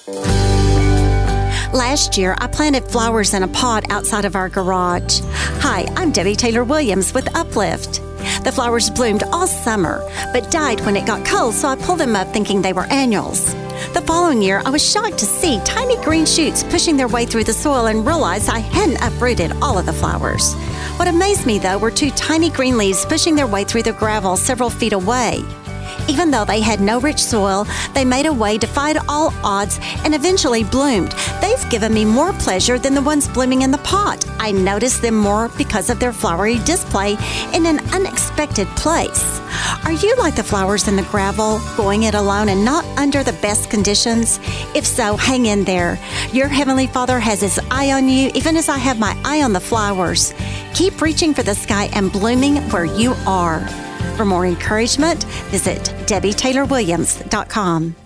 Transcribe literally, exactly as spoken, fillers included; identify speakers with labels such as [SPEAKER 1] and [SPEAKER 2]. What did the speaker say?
[SPEAKER 1] Last year, I planted flowers in a pot outside of our garage. Hi, I'm Debbie Taylor Williams with Uplift. The flowers bloomed all summer, but died when it got cold, so I pulled them up thinking they were annuals. The following year, I was shocked to see tiny green shoots pushing their way through the soil and realized I hadn't uprooted all of the flowers. What amazed me, though, were two tiny green leaves pushing their way through the gravel several feet away. Even though they had no rich soil, they made a way, defied all odds, and eventually bloomed. They've given me more pleasure than the ones blooming in the pot. I noticed them more because of their flowery display in an unexpected place. Are you like the flowers in the gravel, going it alone and not under the best conditions? If so, hang in there. Your Heavenly Father has His eye on you, even as I have my eye on the flowers. Keep reaching for the sky and blooming where you are. For more encouragement, visit Debbie Taylor Williams dot com.